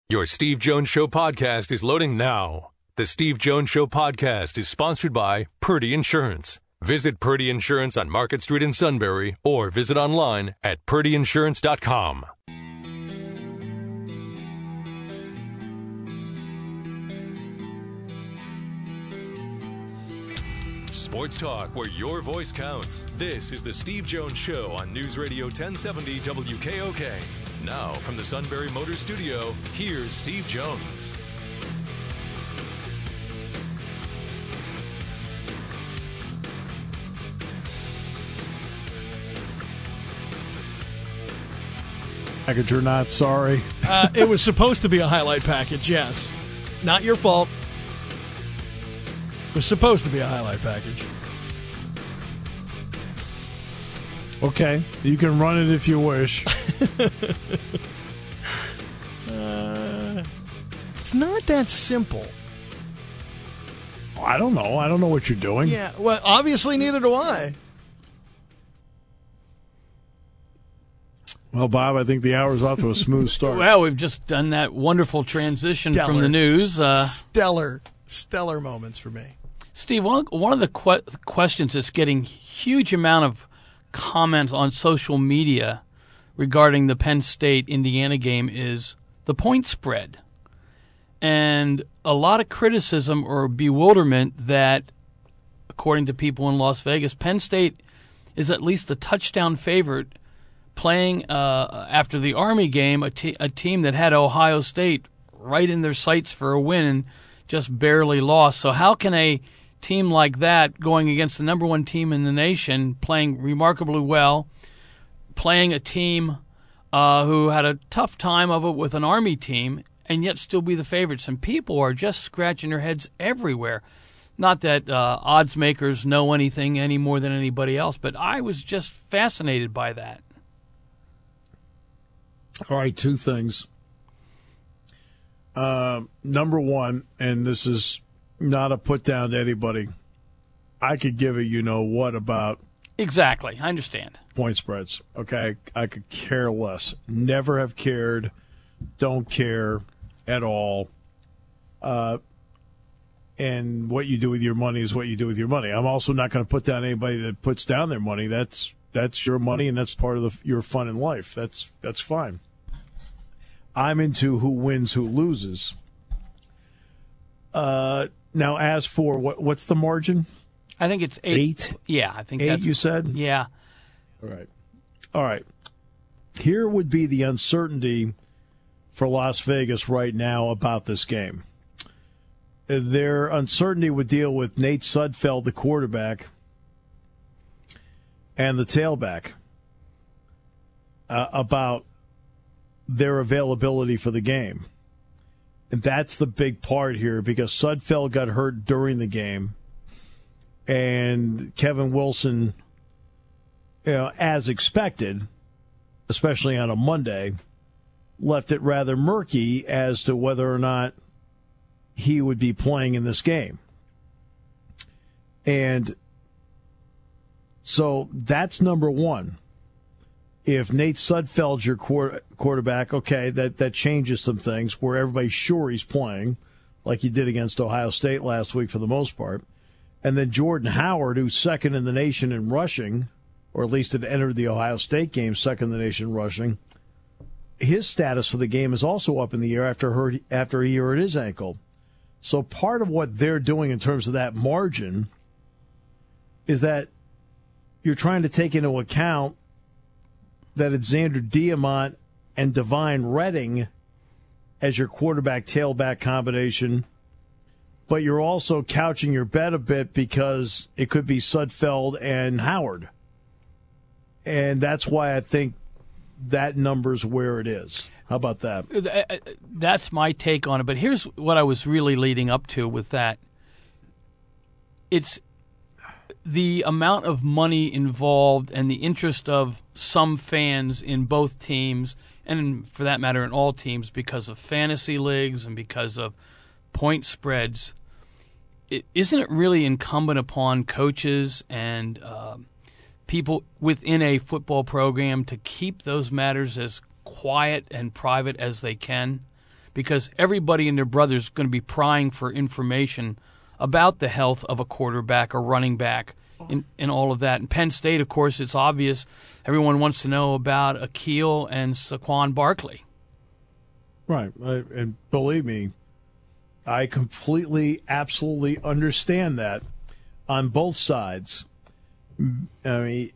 Your Steve Jones Show podcast is loading now. The Steve Jones Show podcast is sponsored by Purdy Insurance. Visit Purdy Insurance on Market Street in Sunbury or visit online at purdyinsurance.com. Sports talk where your voice counts. This is the Steve Jones Show on News Radio 1070 WKOK. Now, from the Sunbury Motor Studio, here's Steve Jones. Package or not, sorry. It was supposed to be a highlight package, yes. Not your fault. It was supposed to be a highlight package. Okay, you can run it if you wish. It's not that simple. I don't know. I don't know what you're doing. Yeah, well, obviously neither do I. Well, Bob, I think the hour's off to a smooth start. Well, we've just done that wonderful transition from the news. Stellar moments for me. Steve, one of the questions that's getting huge amount of comments on social media regarding the Penn State-Indiana game is the point spread. And a lot of criticism or bewilderment that, according to people in Las Vegas, Penn State is at least a touchdown favorite playing after the Army game, a team that had Ohio State right in their sights for a win and just barely lost. So how can a team like that, going against the number one team in the nation, playing remarkably well, playing a team who had a tough time of it with an Army team, and yet still be the favorites? And people are just scratching their heads everywhere. Not that odds makers know anything any more than anybody else, but I was just fascinated by that. All right, two things. Number one, and this is not a put down to anybody, I could give a you-know-what about exactly. I understand. Point spreads, okay? I could care less. Never have cared. Don't care at all. And what you do with your money is what you do with your money. I'm also not going to put down anybody that puts down their money. That's your money, and that's part of your fun in life. That's fine. I'm into who wins, who loses. Now, as for what's the margin? I think it's 8. Yeah, I think 8, that's, you said? Yeah. All right. Here would be the uncertainty for Las Vegas right now about this game. Their uncertainty would deal with Nate Sudfeld, the quarterback, and the tailback, about their availability for the game. And that's the big part here, because Sudfeld got hurt during the game, and Kevin Wilson, as expected, especially on a Monday, left it rather murky as to whether or not he would be playing in this game. And so that's number one. If Nate Sudfeld's your quarterback, okay, that changes some things where everybody's sure he's playing, like he did against Ohio State last week for the most part. And then Jordan Howard, who's second in the nation in rushing, or at least had entered the Ohio State game second in the nation rushing, his status for the game is also up in the air after he hurt his ankle. So part of what they're doing in terms of that margin is that you're trying to take into account that it's Xander Diamont and Divine Redding as your quarterback-tailback combination, but you're also couching your bet a bit because it could be Sudfeld and Howard. And that's why I think that number's where it is. How about that? That's my take on it, but here's what I was really leading up to with that. It's the amount of money involved and the interest of some fans in both teams, and for that matter in all teams, because of fantasy leagues and because of point spreads. Isn't it really incumbent upon coaches and people within a football program to keep those matters as quiet and private as they can? because everybody and their brother is going to be prying for information about the health of a quarterback or running back and all of that. In Penn State, of course, it's obvious. Everyone wants to know about Akil and Saquon Barkley. Right. And believe me, I completely, absolutely understand that on both sides. I mean,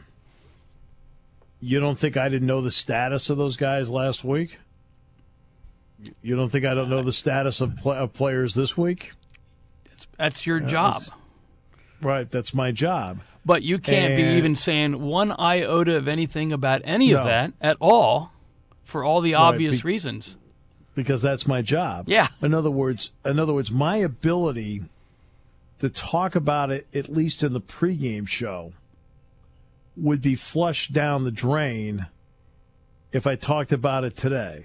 you don't think I didn't know the status of those guys last week? You don't think I don't know the status of players this week? That's your job. Right, that's my job. But you can't be even saying one iota of anything about any of that at all for all the obvious reasons. Because that's my job. Yeah. In other words, my ability to talk about it, at least in the pregame show, would be flushed down the drain if I talked about it today.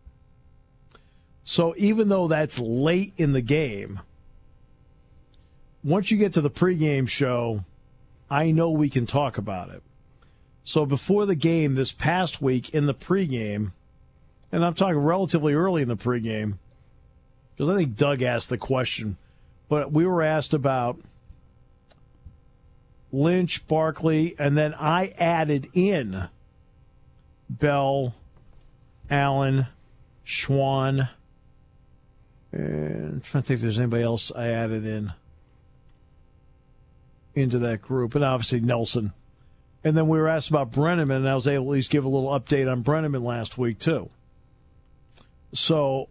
So even though that's late in the game, once you get to the pregame show, I know we can talk about it. So before the game this past week in the pregame, and I'm talking relatively early in the pregame, because I think Doug asked the question, but we were asked about Lynch, Barkley, and then I added in Bell, Allen, Schwann, and I'm trying to think if there's anybody else I added into that group, and obviously Nelson. And then we were asked about Brenneman, and I was able to at least give a little update on Brenneman last week, too. So,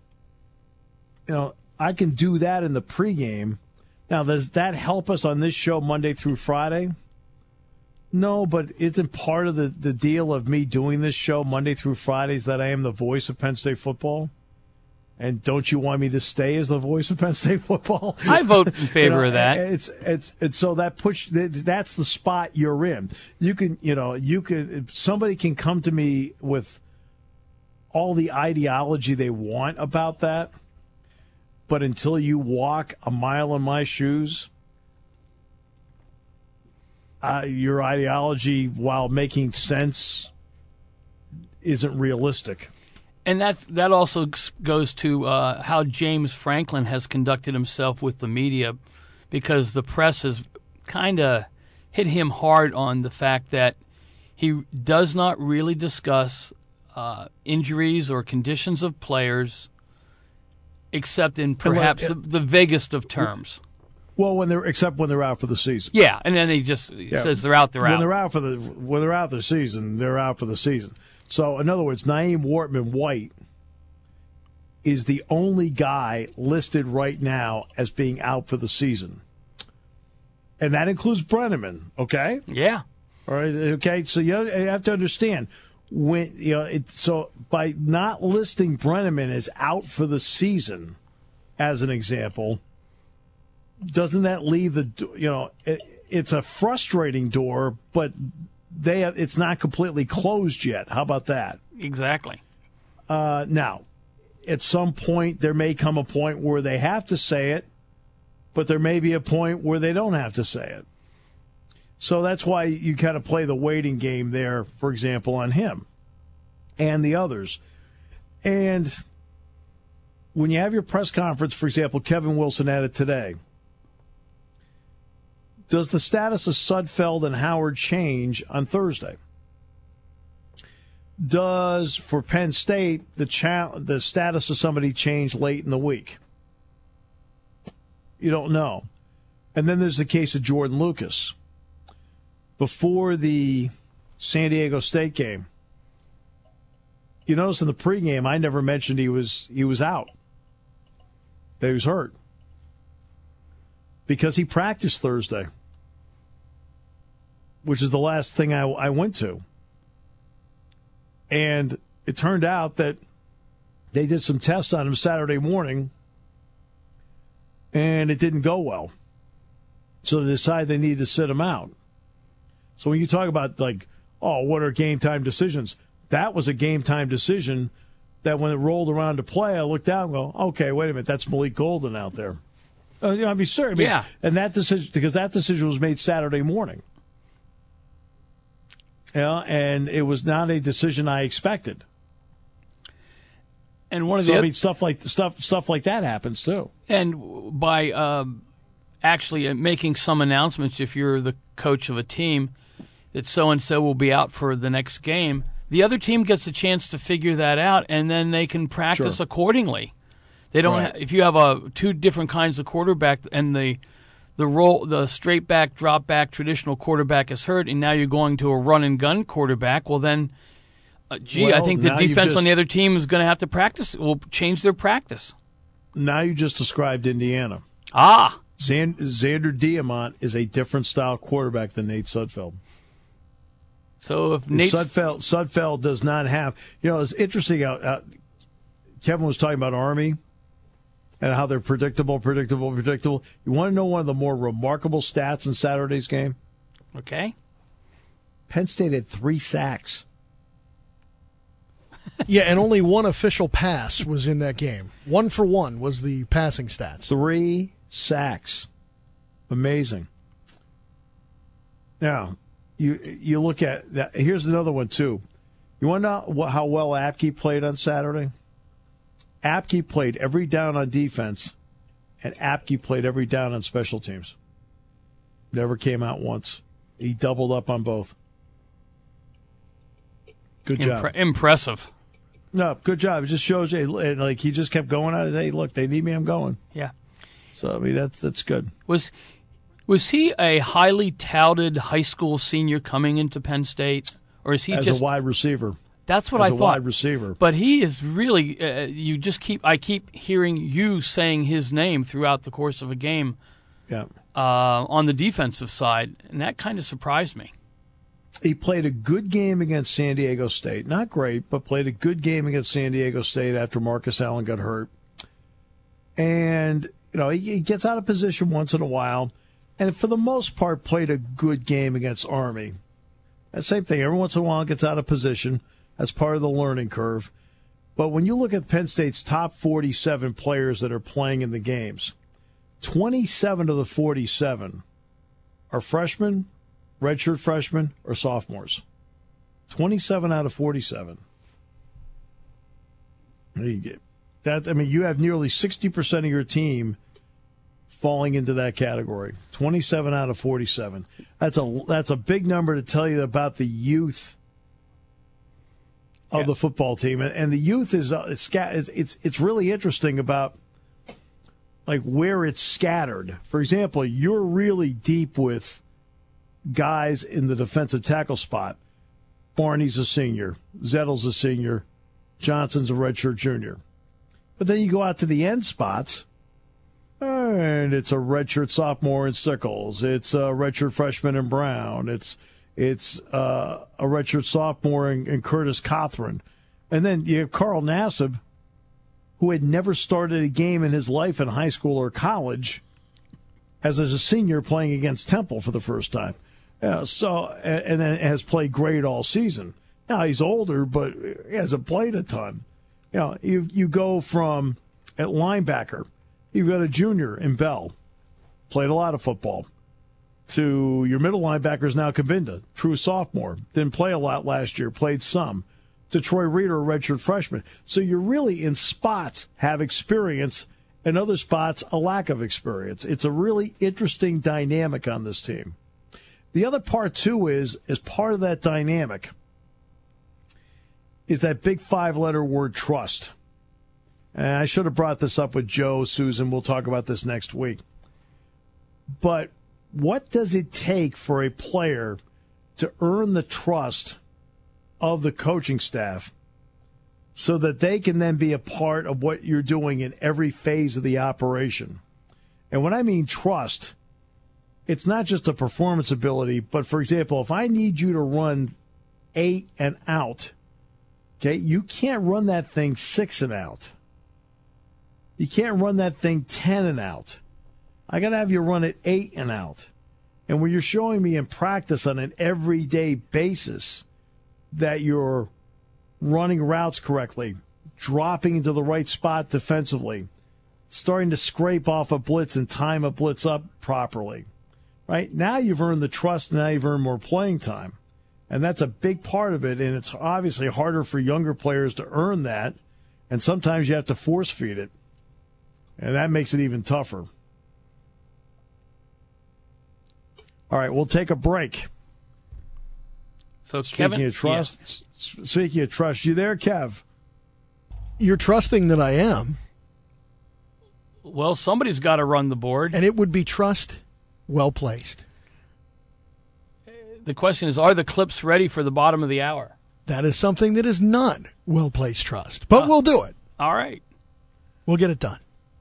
I can do that in the pregame. Now, does that help us on this show Monday through Friday? No, but isn't part of the deal of me doing this show Monday through Fridays that I am the voice of Penn State football? And don't you want me to stay as the voice of Penn State football? I vote in favor of that. It's so that's the spot you're in. You can somebody can come to me with all the ideology they want about that, but until you walk a mile in my shoes, your ideology, while making sense, isn't realistic. And that also goes to how James Franklin has conducted himself with the media, because the press has kind of hit him hard on the fact that he does not really discuss injuries or conditions of players, except in perhaps the vaguest of terms. Well, except when they're out for the season. Yeah, and then he just says they're out. They're out. When they're out the season, they're out for the season. So, in other words, Naeem Wortman-White is the only guy listed right now as being out for the season. And that includes Brenneman, okay? Yeah. All right, okay? So you have to understand, so by not listing Brenneman as out for the season, as an example, doesn't that leave it's a frustrating door, but it's not completely closed yet. How about that? Exactly. Now, at some point, there may come a point where they have to say it, but there may be a point where they don't have to say it. So that's why you kind of play the waiting game there, for example, on him and the others. And when you have your press conference, for example, Kevin Wilson had it today. Does the status of Sudfeld and Howard change on Thursday? Does, for Penn State, the status of somebody change late in the week? You don't know. And then there's the case of Jordan Lucas. Before the San Diego State game, you notice in the pregame, I never mentioned he was out. That he was hurt. Because he practiced Thursday, which is the last thing I went to. And it turned out that they did some tests on him Saturday morning, and it didn't go well. So they decided they needed to sit him out. So when you talk about, what are game time decisions? That was a game time decision that when it rolled around to play, I looked out and go, okay, wait a minute, that's Malik Golden out there. I'd be serious. Yeah. And that decision, because that decision was made Saturday morning. And it was not a decision I expected. And one of so, stuff like that happens too. And by actually making some announcements, if you're the coach of a team, that so-and-so will be out for the next game, the other team gets a chance to figure that out, and then they can practice accordingly. They don't. If you have two different kinds of quarterback, and the straight back, drop back, traditional quarterback is hurt, and now you're going to a run and gun quarterback. Well, then, I think the defense on the other team is going to have to practice. Will change their practice. Now you just described Indiana. Xander Diamont is a different style quarterback than Nate Sudfeld. So if Sudfeld does not have, it's interesting. Kevin was talking about Army and how they're predictable. You want to know one of the more remarkable stats in Saturday's game? Okay. Penn State had 3 sacks. Yeah, and only one official pass was in that game. 1 for 1 was the passing stats. 3 sacks. Amazing. Now, you look at that. Here's another one, too. You want to know how well Apke played on Saturday? Apke played every down on defense, and Apke played every down on special teams. Never came out once. He doubled up on both. Good job. Impressive. No, good job. It just shows you, like, he just kept going on. Hey, look, they need me, I'm going. Yeah. So, that's good. Was he a highly touted high school senior coming into Penn State, or is he as just a wide receiver? That's what I thought. Wide receiver, but he is really. I keep hearing you saying his name throughout the course of a game. Yeah. On the defensive side, and that kind of surprised me. He played a good game against San Diego State. Not great, but played a good game against San Diego State after Marcus Allen got hurt. And he gets out of position once in a while. And for the most part, played a good game against Army. That same thing. Every once in a while, gets out of position. That's part of the learning curve. But when you look at Penn State's top 47 players that are playing in the games, 27 of the 47 are freshmen, redshirt freshmen, or sophomores. 27 out of 47. You have nearly 60% of your team falling into that category. 27 out of 47. That's a big number to tell you about the youth of the football team, and the youth is it's really interesting about like where it's scattered. For example, you're really deep with guys in the defensive tackle spot. Barney's a senior, Zettle's a senior, Johnson's a redshirt junior. But then you go out to the end spots, and it's a redshirt sophomore in Sickles. It's a redshirt freshman in Brown. It's a redshirt sophomore in Curtis Cothran. And then you have Carl Nassib, who had never started a game in his life in high school or college, as a senior playing against Temple for the first time. And then has played great all season. Now, he's older, but he hasn't played a ton. You go from at linebacker, you've got a junior in Bell, played a lot of football, to your middle linebackers now Kabinda, true sophomore, didn't play a lot last year, played some, to Troy Reader, a redshirt freshman. So you're really in spots have experience, and other spots a lack of experience. It's a really interesting dynamic on this team. The other part, too, is as part of that dynamic is that big 5-letter word trust. And I should have brought this up with Joe, Susan. We'll talk about this next week. But what does it take for a player to earn the trust of the coaching staff so that they can then be a part of what you're doing in every phase of the operation? And when I mean trust, it's not just a performance ability, but, for example, if I need you to run 8 and out, okay, you can't run that thing 6 and out. You can't run that thing 10 and out. I got to have you run it 8 and out. And when you're showing me in practice on an everyday basis that you're running routes correctly, dropping into the right spot defensively, starting to scrape off a blitz and time a blitz up properly, right? Now you've earned the trust, now you've earned more playing time. And that's a big part of it, and it's obviously harder for younger players to earn that. And sometimes you have to force feed it. And that makes it even tougher. All right, we'll take a break. So Speaking of trust, you there, Kev? You're trusting that I am. Well, somebody's got to run the board. And it would be trust well placed. The question is, are the clips ready for the bottom of the hour? That is something that is not well placed trust. But we'll do it. All right. We'll get it done.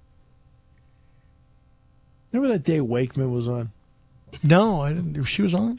Remember that day Wakeman was on? No, I didn't. She was on.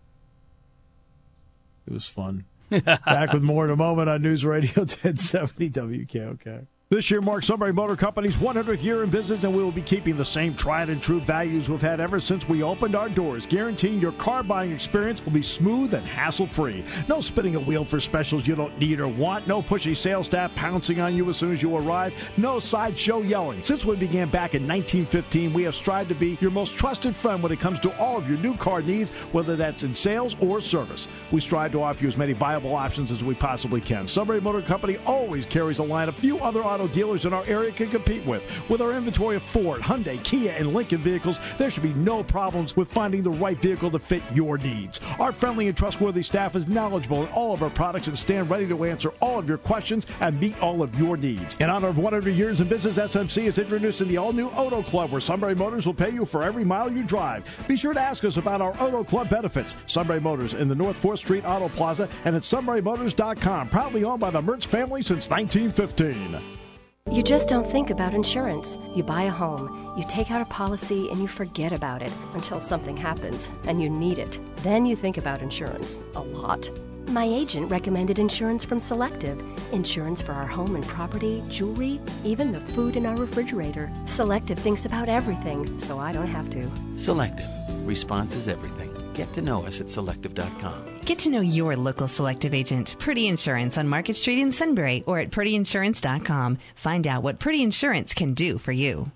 It was fun. Back with more in a moment on News Radio 1070 WKOK. This year marks Sunbury Motor Company's 100th year in business, and we will be keeping the same tried and true values we've had ever since we opened our doors, guaranteeing your car buying experience will be smooth and hassle-free. No spinning a wheel for specials you don't need or want. No pushy sales staff pouncing on you as soon as you arrive. No sideshow yelling. Since we began back in 1915, we have strived to be your most trusted friend when it comes to all of your new car needs, whether that's in sales or service. We strive to offer you as many viable options as we possibly can. Sunbury Motor Company always carries a line of few other auto dealers in our area can compete with. With our inventory of Ford, Hyundai, Kia, and Lincoln vehicles, there should be no problems with finding the right vehicle to fit your needs. Our friendly and trustworthy staff is knowledgeable in all of our products and stand ready to answer all of your questions and meet all of your needs. In honor of 100 years in business, SMC is introducing the all-new Auto Club, where Sunbury Motors will pay you for every mile you drive. Be sure to ask us about our Auto Club benefits. Sunbury Motors in the North 4th Street Auto Plaza and at sunburymotors.com. Proudly owned by the Mertz family since 1915. You just don't think about insurance. You buy a home, you take out a policy, and you forget about it until something happens and you need it. Then you think about insurance a lot. My agent recommended insurance from Selective. Insurance for our home and property, jewelry, even the food in our refrigerator. Selective thinks about everything, so I don't have to. Selective. Response is everything. Get to know us at Selective.com. Get to know your local Selective agent, Purdy Insurance on Market Street in Sunbury or at PurdyInsurance.com. Find out what Purdy Insurance can do for you.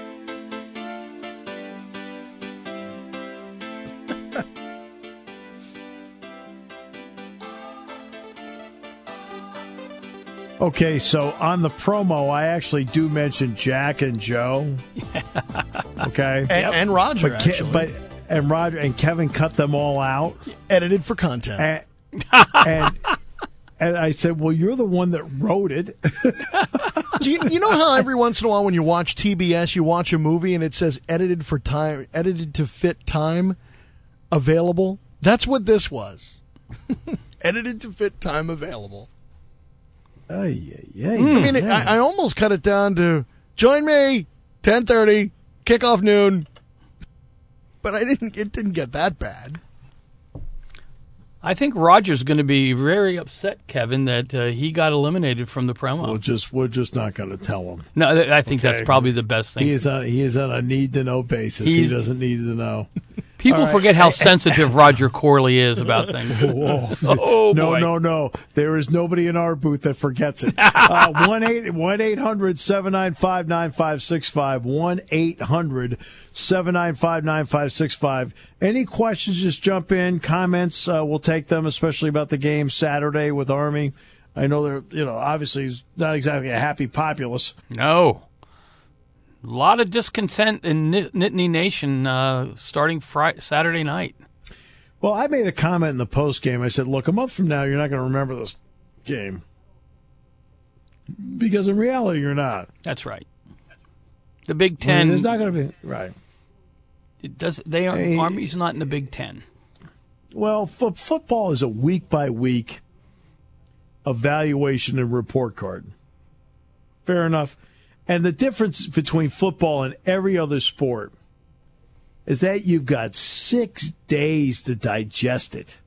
Okay, so on the promo, I actually do mention Jack and Joe. Okay, and Roger, actually. And Roger and Kevin cut them all out, edited for content. And I said, "Well, you're the one that wrote it." Do you know how every once in a while when you watch TBS, you watch a movie and it says edited for time, edited to fit time available? That's what this was. Edited to fit time available. I mean, I almost cut it down to join me 10:30, kickoff noon. But it didn't get that bad. I think Roger's going to be very upset, Kevin, that he got eliminated from the promo. We're just not going to tell him. No, I think that's probably the best thing. He is on a need-to-know basis. He doesn't need to know. People forget how sensitive Roger Corley is about things. Oh, boy. No. There is nobody in our booth that forgets it. 1-800-795-9565. 1-800-795-9565. Any questions, just jump in. Comments, we'll take them, especially about the game Saturday with Army. I know they're, obviously not exactly a happy populace. No. A lot of discontent in Nittany Nation starting Saturday night. Well, I made a comment in the post game. I said, look, a month from now, you're not going to remember this game. Because in reality, you're not. That's right. The Big Ten. There's not going to be. Right. Army's not in the Big Ten. Well, football is a week-by-week evaluation and report card. Fair enough. And the difference between football and every other sport is that you've got 6 days to digest it.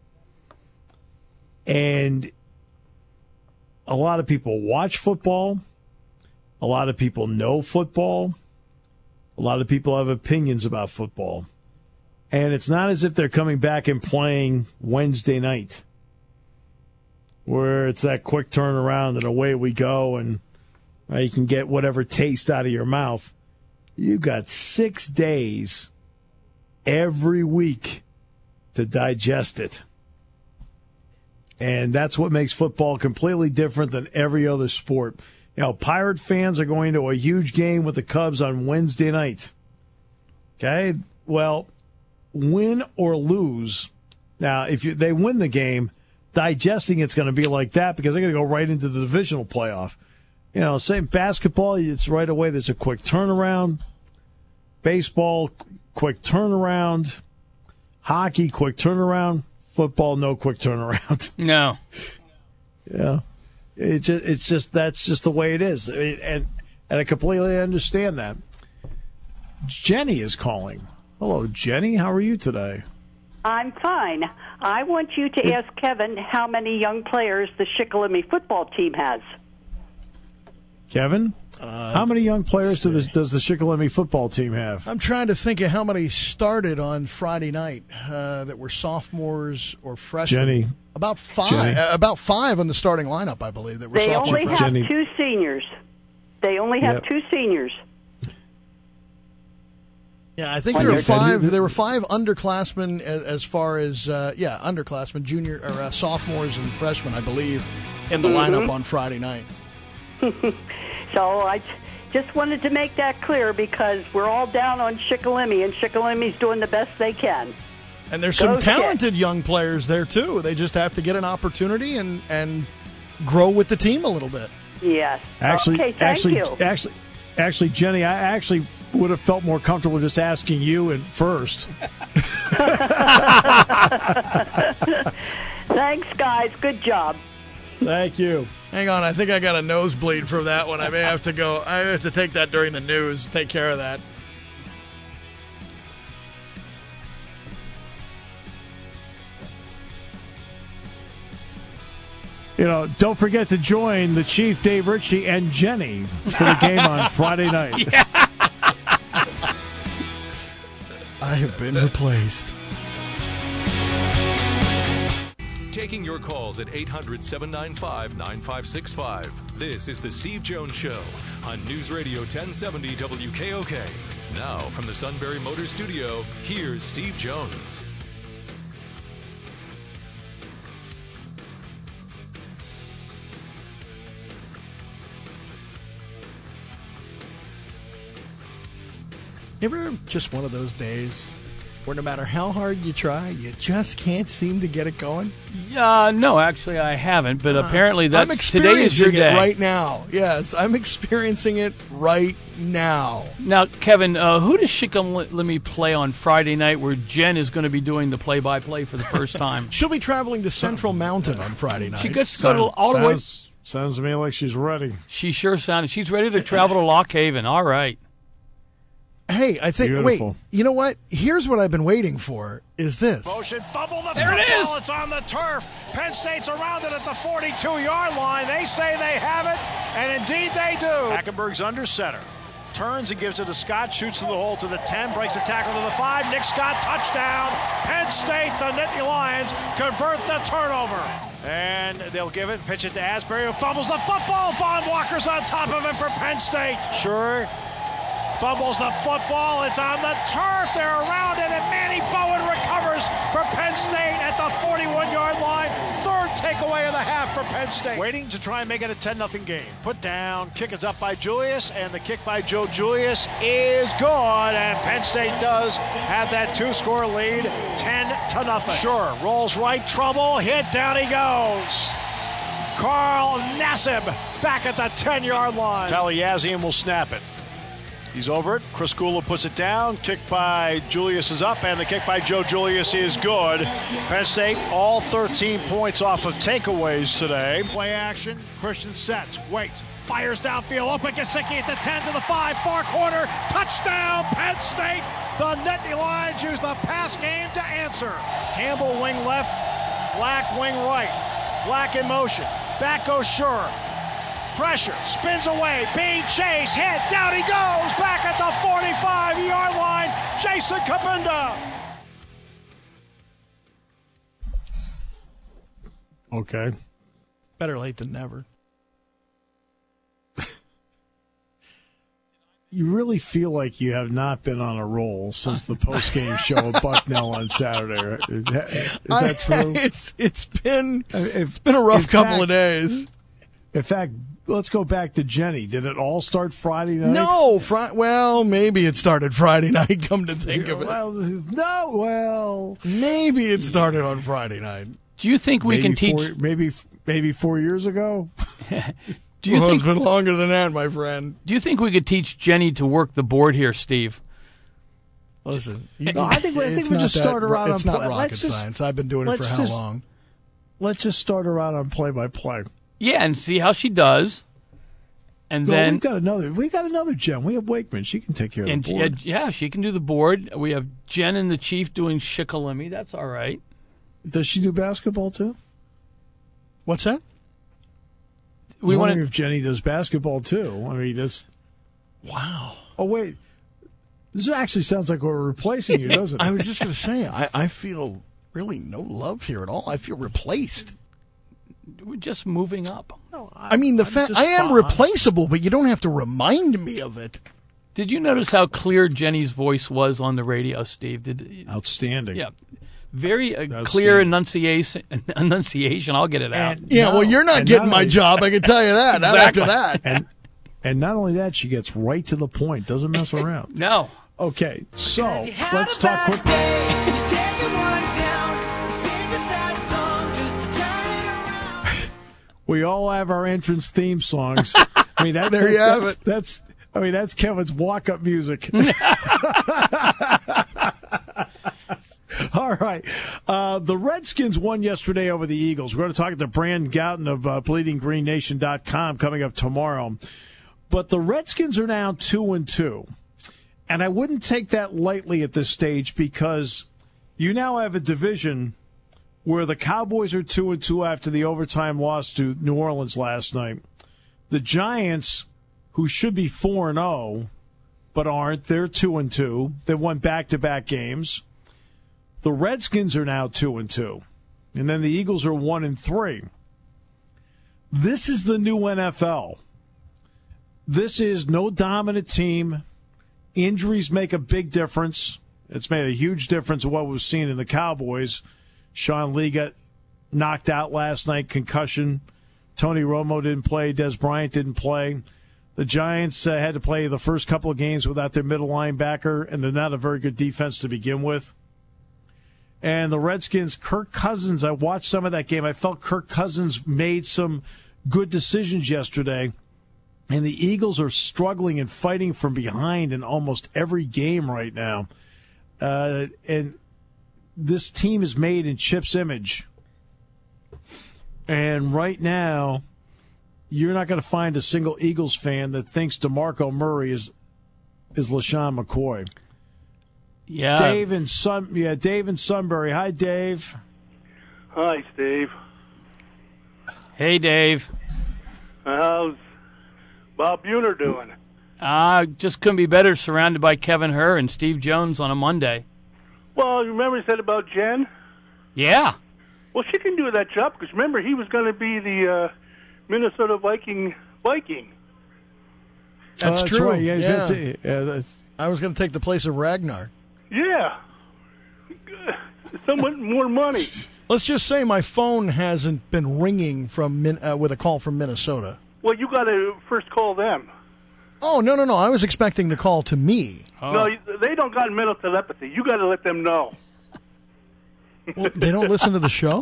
And a lot of people watch football. A lot of people know football. A lot of people have opinions about football. And it's not as if they're coming back and playing Wednesday night, where it's that quick turnaround and away we go and you can get whatever taste out of your mouth. You've got 6 days every week to digest it. And that's what makes football completely different than every other sport. Pirate fans are going to a huge game with the Cubs on Wednesday night. Okay? Well, win or lose. Now, if they win the game, digesting it's going to be like that because they're going to go right into the divisional playoff. Same basketball, it's right away. There's a quick turnaround. Baseball, quick turnaround. Hockey, quick turnaround. Football, no quick turnaround. No. Yeah. It's just that's just the way it is. And I completely understand that. Jenny is calling. Hello, Jenny. How are you today? I'm fine. I want you to ask Kevin how many young players the Shikellamy football team has. Kevin? How many young players does the Shikellamy football team have? I'm trying to think of how many started on Friday night that were sophomores or freshmen. Jenny. About five. Jenny. About five on the starting lineup, I believe, that were They sophomores. only have two seniors. Two seniors. Yeah, I think there were five. There were five underclassmen as far as underclassmen, junior or sophomores and freshmen, I believe, in the lineup on Friday night. So I just wanted to make that clear because we're all down on Shikellamy, and Shikellamy's doing the best they can. And there's some talented young players there too. They just have to get an opportunity and grow with the team a little bit. Yes. Actually, thank you. Actually, Jenny, I actually would have felt more comfortable just asking you first. Thanks, guys. Good job. Thank you. Hang on, I think I got a nosebleed from that one. I may have to go. I have to take that during the news. Take care of that. Don't forget to join the Chief, Dave Ritchie, and Jenny for the game on Friday night. Yeah. I have been replaced. Taking your calls at 800-795-9565. This is the Steve Jones Show on News Radio 1070 WKOK. Now, from the Sunbury Motors Studio, here's Steve Jones. Ever just one of those days where no matter how hard you try, you just can't seem to get it going? No, actually I haven't, but apparently I'm today is your day. it right now. Yes, I'm experiencing it right now. Now, Kevin, who does Shikellamy play on Friday night where Jen is going to be doing the play-by-play for the first time? She'll be traveling to Central Mountain on Friday night. She gets to go all the way. Sounds to me like she's ready. She sure sounded. She's ready to travel to Lock Haven. All right. Hey, I think, Beautiful. Wait, you know what? Here's what I've been waiting for, is this. Motion, fumble the there football. It is. It's on the turf. Penn State's around it at the 42-yard line. They say they have it, and indeed they do. Hackenberg's under center. Turns and gives it to Scott, shoots to the hole to the 10, breaks a tackle to the 5. Nick Scott, touchdown. Penn State, the Nittany Lions, convert the turnover. And they'll give it and pitch it to Asbury, who fumbles the football. Vaughn Walker's on top of it for Penn State. Sure. Fumbles the football. It's on the turf. They're around it, and Manny Bowen recovers for Penn State at the 41-yard line. Third takeaway of the half for Penn State. Waiting to try and make it a 10-0 game. Put down. Kick is up by Julius, and the kick by Joe Julius is good. And Penn State does have that two-score lead, 10-0. Sure. Rolls right. Trouble. Hit. Down he goes. Carl Nassib back at the 10-yard line. Taliesin will snap it. He's over it. Chris Kula puts it down. Kick by Julius is up, and the kick by Joe Julius is good. Penn State, all 13 points off of takeaways today. Play action. Christian sets, waits, fires downfield. Open Gesicki at the 10 to the 5, far corner. Touchdown, Penn State. The Nittany Lions use the pass game to answer. Campbell wing left, Black wing right. Black in motion. Back goes Schur. Pressure, spins away, being chased, hit, down he goes, back at the 45-yard line, Jason Kabunda. Okay. Better late than never. You really feel like you have not been on a roll since the post-game show at Bucknell on Saturday. Right? Is that true? It's been a rough couple of days. In fact, let's go back to Jenny. Did it all start Friday night? No, well, maybe it started Friday night, come to think of it. Maybe it started on Friday night. Do you think we can teach... Maybe 4 years ago? Do you think it's been longer than that, my friend. Do you think we could teach Jenny to work the board here, Steve? Listen, I think we just start her out on... It's not rocket science. I've been doing it for how long? Let's just start her out on play-by-play. Yeah, and see how she does. And then we got another Jen. We have Wakeman. She can take care of the board. Yeah, she can do the board. We have Jen and the Chief doing Shikellamy. That's all right. Does she do basketball too? What's that? We wonder if Jenny does basketball too. I mean, that's wow. Oh wait, this actually sounds like we're replacing you, doesn't it? I was just going to say, I feel really no love here at all. I feel replaced. We're just moving up. No, I mean, the fact I am replaceable, but you don't have to remind me of it. Did you notice how clear Jenny's voice was on the radio, Steve? Outstanding. Yeah. Very clear enunciation. I'll get it out. Well, you're not getting my job. I can tell you that. Exactly. Not after that. And not only that, she gets right to the point. Doesn't mess around. No. Okay, so let's talk quickly. We all have our entrance theme songs. I mean, there you have it. That's Kevin's walk-up music. All right. The Redskins won yesterday over the Eagles. We're going to talk to Brand Gouton of BleedingGreenNation.com coming up tomorrow. But the Redskins are now 2-2. And I wouldn't take that lightly at this stage because you now have a division where the Cowboys are 2-2 after the overtime loss to New Orleans last night. The Giants, who should be 4-0, but aren't, they're 2-2. They won back-to-back games. The Redskins are now 2-2. And then the Eagles are 1-3. This is the new NFL. This is no dominant team. Injuries make a big difference. It's made a huge difference of what we've seen in the Cowboys. Sean Lee got knocked out last night, concussion. Tony Romo didn't play. Des Bryant didn't play. The Giants had to play the first couple of games without their middle linebacker, and they're not a very good defense to begin with. And the Redskins, Kirk Cousins, I watched some of that game. I felt Kirk Cousins made some good decisions yesterday. And the Eagles are struggling and fighting from behind in almost every game right now. And this team is made in Chip's image. And right now, you're not going to find a single Eagles fan that thinks DeMarco Murray is LaShawn McCoy. Yeah. Dave in Sunbury. Hi, Dave. Hi, Steve. Hey, Dave. How's Bob Buhner doing? Just couldn't be better, surrounded by Kevin Herr and Steve Jones on a Monday. Well, you remember he said about Jen? Yeah. Well, she can do that job, because remember, he was going to be the Minnesota Viking. That's true. Right. Yeah. I was going to take the place of Ragnar. Yeah. Somewhat more money. Let's just say my phone hasn't been ringing from with a call from Minnesota. Well, you got to first call them. Oh, no. I was expecting the call to me. Oh. No, they don't got mental telepathy. You got to let them know. Well, they don't listen to the show?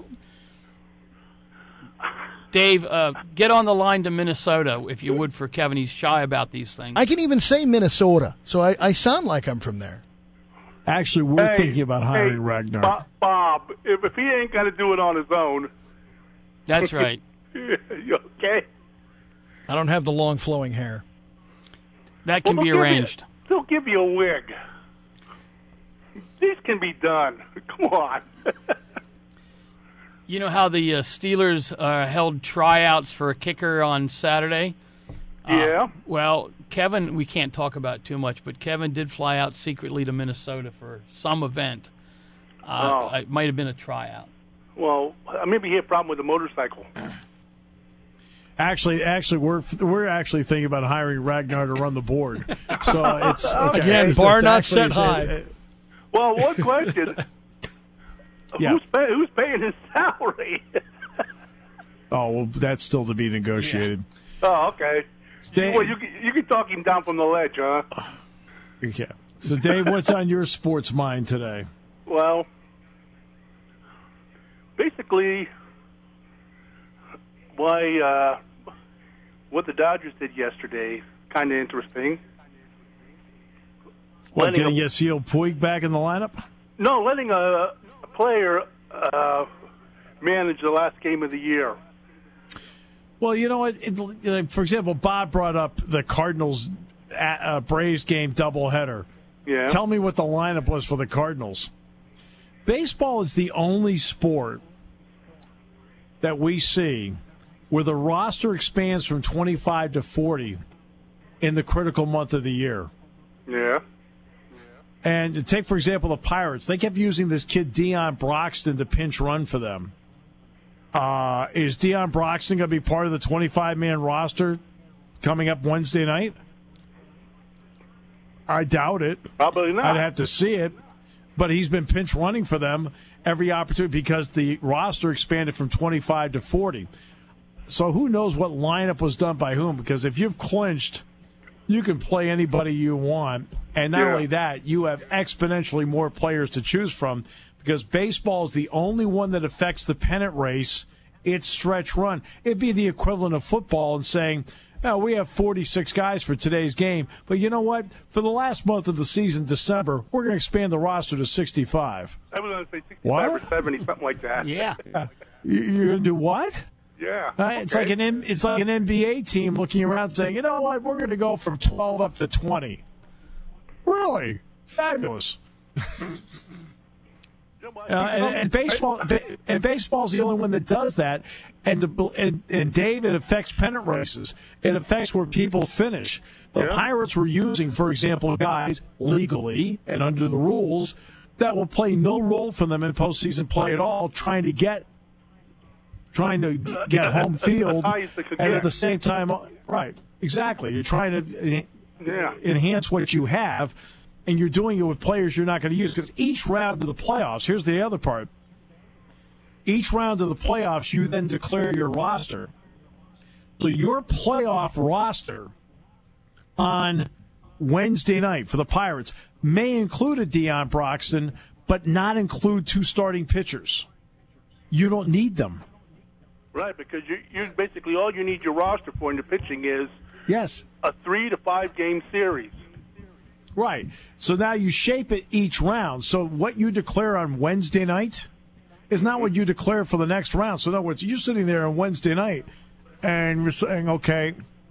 Dave, get on the line to Minnesota, if you would, for Kevin. He's shy about these things. I can even say Minnesota, so I sound like I'm from there. Actually, we're thinking about hiring Ragnar. Bob, if he ain't going to do it on his own. That's right. You okay? I don't have the long flowing hair. That can be arranged. They'll give you a wig. These can be done. Come on. You know how the Steelers held tryouts for a kicker on Saturday? Yeah. Well, Kevin, we can't talk about it too much, but Kevin did fly out secretly to Minnesota for some event. It might have been a tryout. Well, maybe he had a problem with the motorcycle. Actually, we're actually thinking about hiring Ragnar to run the board. So it's okay. Again, bar not set high. Well, one question: Yeah. Who's paying his salary? Oh, well, that's still to be negotiated. Oh, okay. Dave, Well, you can talk him down from the ledge, huh? Yeah. So, Dave, what's on your sports mind today? Well, basically, what the Dodgers did yesterday, kind of interesting. What, getting Yasiel Puig back in the lineup? No, letting a player manage the last game of the year. Well, you know what? For example, Bob brought up the Cardinals Braves game doubleheader. Yeah. Tell me what the lineup was for the Cardinals. Baseball is the only sport that we see where the roster expands from 25 to 40 in the critical month of the year. Yeah. And take, for example, the Pirates. They kept using this kid, Deion Broxton, to pinch run for them. Is Deion Broxton going to be part of the 25-man roster coming up Wednesday night? I doubt it. Probably not. I'd have to see it. But he's been pinch running for them every opportunity because the roster expanded from 25 to 40. So who knows what lineup was done by whom? Because if you've clinched, you can play anybody you want. And not only that, you have exponentially more players to choose from because baseball is the only one that affects the pennant race, its stretch run. It'd be the equivalent of football and saying, oh, we have 46 guys for today's game. But you know what? For the last month of the season, December, we're going to expand the roster to 65. I was going to say 65 or 70, something like that. Yeah. You're going to do what? Yeah. It's like an NBA team looking around saying, you know what? We're going to go from 12 up to 20. Really? Fabulous. And baseball's the only one that does that. And Dave, it affects pennant races. It affects where people finish. The Pirates were using, for example, guys legally and under the rules that will play no role for them in postseason play at all, trying to get home field, and at the same time, right? Exactly. You're trying to enhance what you have. And you're doing it with players you're not going to use because each round of the playoffs, here's the other part. Each round of the playoffs, you then declare your roster. So your playoff roster on Wednesday night for the Pirates may include a Deion Broxton, but not include two starting pitchers. You don't need them. Right, because you basically all you need your roster for in the pitching is a 3 to 5 game series. Right. So now you shape it each round. So what you declare on Wednesday night is not what you declare for the next round. So in other words, you're sitting there on Wednesday night and you're saying, okay,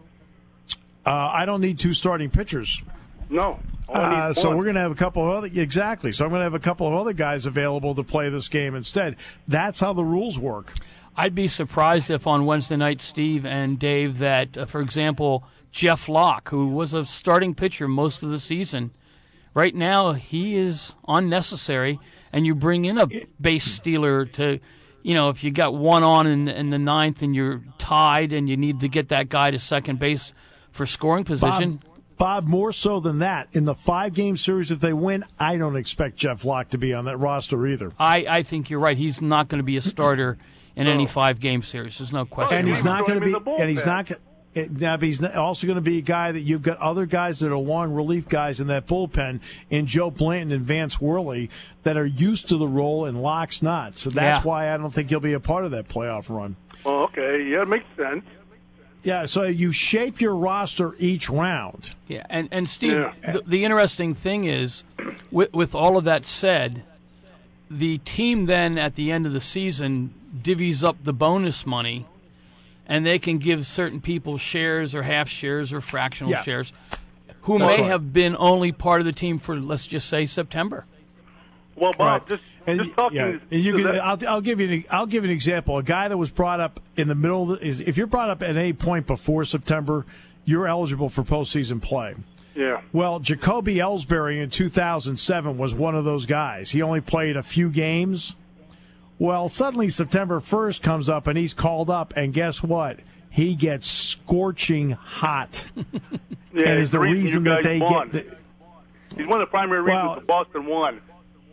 I don't need two starting pitchers. No. So we're going to have a couple of other exactly. So I'm going to have a couple of other guys available to play this game instead. That's how the rules work. I'd be surprised if on Wednesday night, Steve and Dave, that, for example, Jeff Locke, who was a starting pitcher most of the season, right now he is unnecessary, and you bring in a base stealer to, if you got one on in the ninth and you're tied and you need to get that guy to second base for scoring position. Bob, more so than that, in the 5-game series, if they win, I don't expect Jeff Locke to be on that roster either. I think you're right. He's not going to be a starter in any 5-game series. There's no question. And he's not going to be. And he's not. Now, he's also going to be a guy that you've got other guys that are long relief guys in that bullpen in Joe Blanton and Vance Worley that are used to the role, and Locke's not. So that's why I don't think he'll be a part of that playoff run. Oh, okay. Yeah, it makes sense. Yeah, so you shape your roster each round. Yeah, and Steve, the interesting thing is, with all of that said, the team then at the end of the season divvies up the bonus money, and they can give certain people shares or half shares or fractional shares who may have been only part of the team for, let's just say, September. Well, Bob, just talking. I'll give you an example. A guy that was brought up in the middle if you're brought up at any point before September, you're eligible for postseason play. Yeah. Well, Jacoby Ellsbury in 2007 was one of those guys. He only played a few games. Well, suddenly September 1st comes up and he's called up, and guess what? He gets scorching hot. Yeah, and is the reason that they won. get. He's one of the primary reasons that Boston won.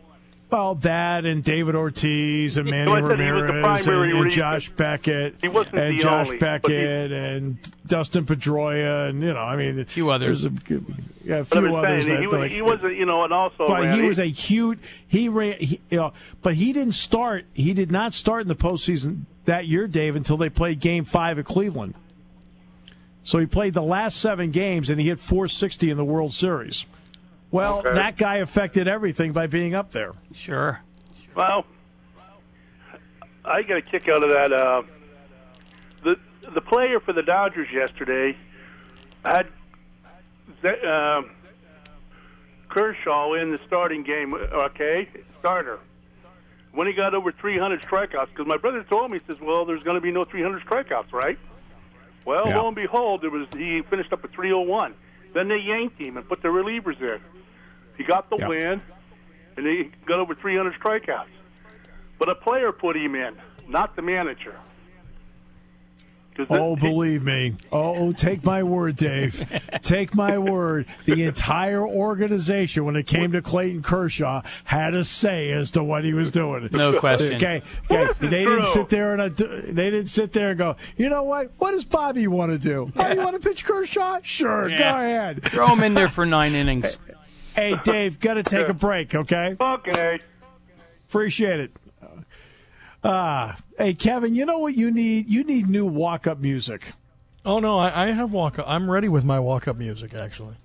Well, that and David Ortiz and Manny Ramirez and Josh Beckett and Josh Beckett and Dustin Pedroia and a few others. A few others. He was, and also. But he was a huge. He ran. But he didn't start. He did not start in the postseason that year, Dave, until they played Game 5 at Cleveland. So he played the last 7 games and he hit .460 in the World Series. Well, that guy affected everything by being up there. Sure. Well, I got a kick out of that. The player for the Dodgers yesterday had Kershaw in the starting game. Starter. When he got over 300 strikeouts, because my brother told me, he says, "Well, there's going to be no 300 strikeouts, right?" Well, lo and behold, he finished up at 301. Then they yanked him and put the relievers in. He got the win, and he got over 300 strikeouts. But a player put him in, not the manager. Believe me. Take my word, Dave. Take my word. The entire organization, when it came to Clayton Kershaw, had a say as to what he was doing. No question. Okay. They didn't sit there and go, you know what? What does Bobby want to do? Oh, you want to pitch Kershaw? Sure, go ahead. Throw him in there for 9 innings. Hey, Dave, got to take a break, okay? Okay. Appreciate it. Hey, Kevin, you know what you need? You need new walk-up music. Oh, no, I have walk-up. I'm ready with my walk-up music, actually.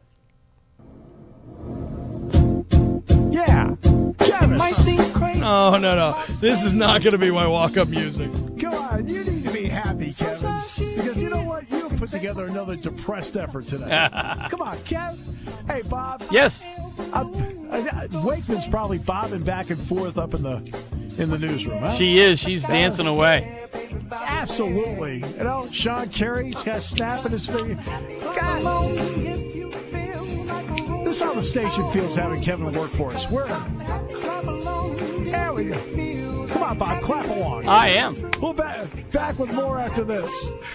Yeah. Kevin. Might seem crazy. Oh, no. This is not going to be my walk-up music. Come on, you need to be happy, Kevin. Because you know what? You put together another depressed effort today. Come on, Kev. Hey, Bob. Yes. Wakeman's probably bobbing back and forth up in the newsroom. Huh? She is. She's dancing away. Absolutely. Sean Carey's got a snap in his finger. God. This is how the station feels having Kevin work for us. There we go. Come on, Bob, clap along. I am. We'll back with more after this.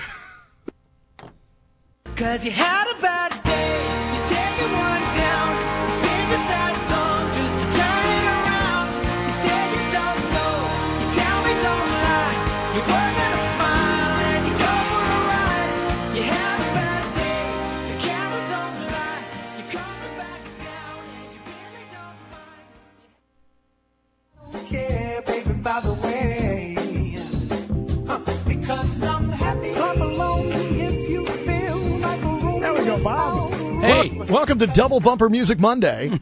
'Cause you had a bad day, you take one down, you sing a sad song just to turn it around. You say you don't know, you tell me don't lie, you work on a smile and you go for a ride. You had a bad day, the camera don't lie, you come back down and you really don't mind. Yeah, baby, by the way, because I'm happy, I'm alone if you feel like a room. There we go, Bob. Hey. Welcome to Double Bumper Music Monday.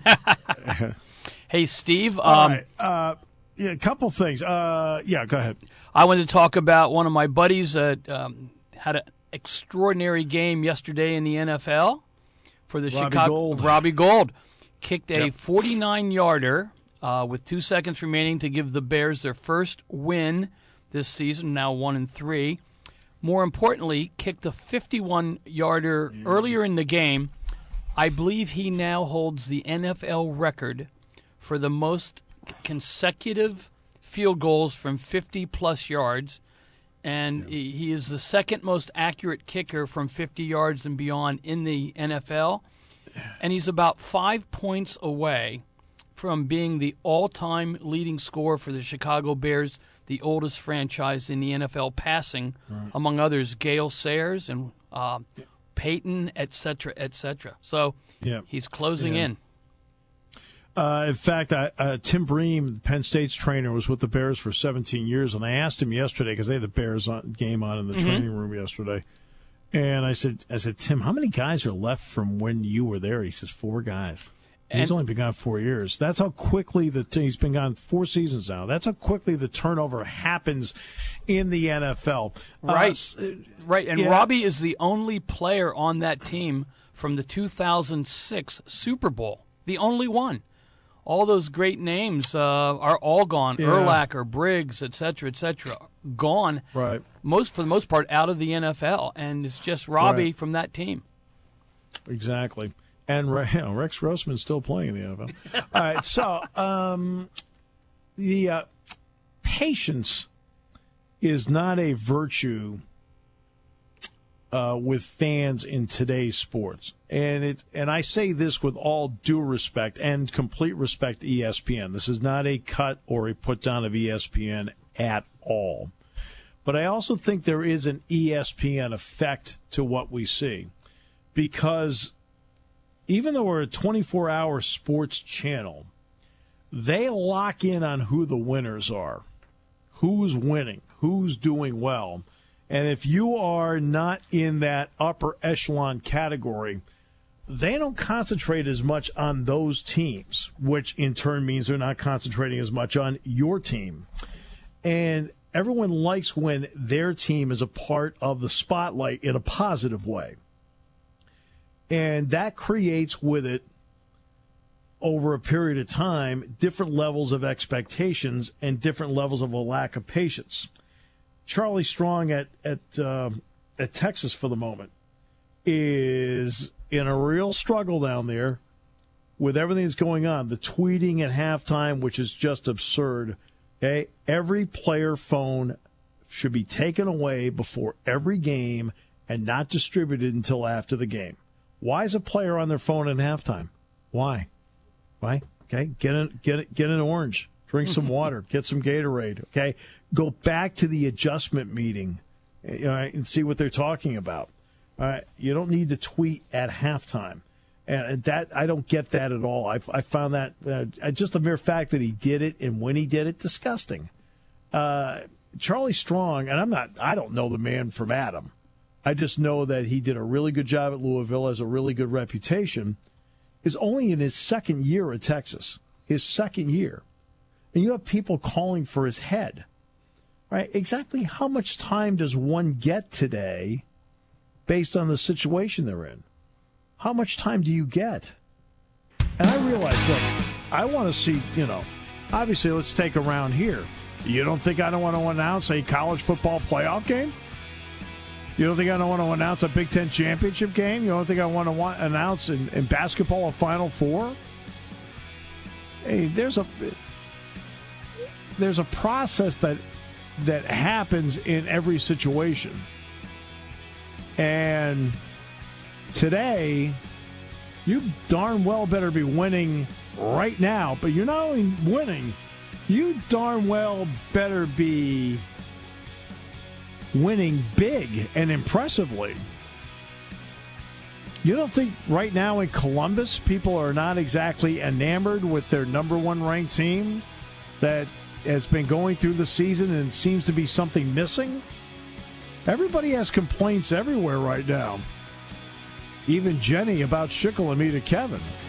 Hey, Steve. All right. A couple things. Go ahead. I wanted to talk about one of my buddies that had an extraordinary game yesterday in the NFL for the Chicago. Robbie Gould kicked a 49-yarder with 2 seconds remaining to give the Bears their first win this season, now 1-3. More importantly, kicked a 51-yarder earlier in the game. I believe he now holds the NFL record for the most consecutive field goals from 50-plus yards, and he is the second most accurate kicker from 50 yards and beyond in the NFL, and he's about 5 points away from being the all-time leading scorer for the Chicago Bears, the oldest franchise in the NFL passing, among others, Gale Sayers and Peyton, et cetera, et cetera. So he's closing in. In fact, Tim Bream, Penn State's trainer, was with the Bears for 17 years, and I asked him yesterday because they had the Bears game on in the training room yesterday, and I said, Tim, how many guys are left from when you were there? He says 4 guys. He's only been gone 4 years. That's how quickly he's been gone 4 seasons now. That's how quickly the turnover happens in the NFL. Right. And Robbie is the only player on that team from the 2006 Super Bowl. The only one. All those great names are all gone. Urlacher, Briggs, et cetera, gone. Right. For the most part, out of the NFL. And it's just Robbie from that team. Exactly. And Rex Grossman's still playing in the NFL. All right, so the patience is not a virtue with fans in today's sports. And I say this with all due respect and complete respect to ESPN. This is not a cut or a put down of ESPN at all. But I also think there is an ESPN effect to what we see. Because even though we're a 24-hour sports channel, they lock in on who the winners are, who's winning, who's doing well. And if you are not in that upper echelon category, they don't concentrate as much on those teams, which in turn means they're not concentrating as much on your team. And everyone likes when their team is a part of the spotlight in a positive way. And that creates with it, over a period of time, different levels of expectations and different levels of a lack of patience. Charlie Strong at Texas for the moment is in a real struggle down there with everything that's going on. The tweeting at halftime, which is just absurd. Okay? Every player phone should be taken away before every game and not distributed until after the game. Why is a player on their phone at halftime? Why? Okay, get an orange, drink some water, get some Gatorade. Okay, go back to the adjustment meeting, and see what they're talking about. All right, you don't need to tweet at halftime, and that I don't get that at all. I found that just the mere fact that he did it and when he did it, disgusting. Charlie Strong, and I don't know the man from Adam. I just know that he did a really good job at Louisville, has a really good reputation. Is only in his second year at Texas, his second year. And you have people calling for his head. Right? Exactly how much time does one get today based on the situation they're in? How much time do you get? And I realize, look, I want to see, obviously let's take a round here. You don't think I don't want to announce a college football playoff game? You don't think I don't want to announce a Big Ten championship game? You don't think I want to announce in basketball a Final Four? Hey, there's a process that happens in every situation. And today, you darn well better be winning right now. But you're not only winning, you darn well better be winning big and impressively. You don't think right now in Columbus people are not exactly enamored with their number one ranked team that has been going through the season and seems to be something missing? Everybody has complaints everywhere right now. Even Jenny about Shikellamy to Kevin.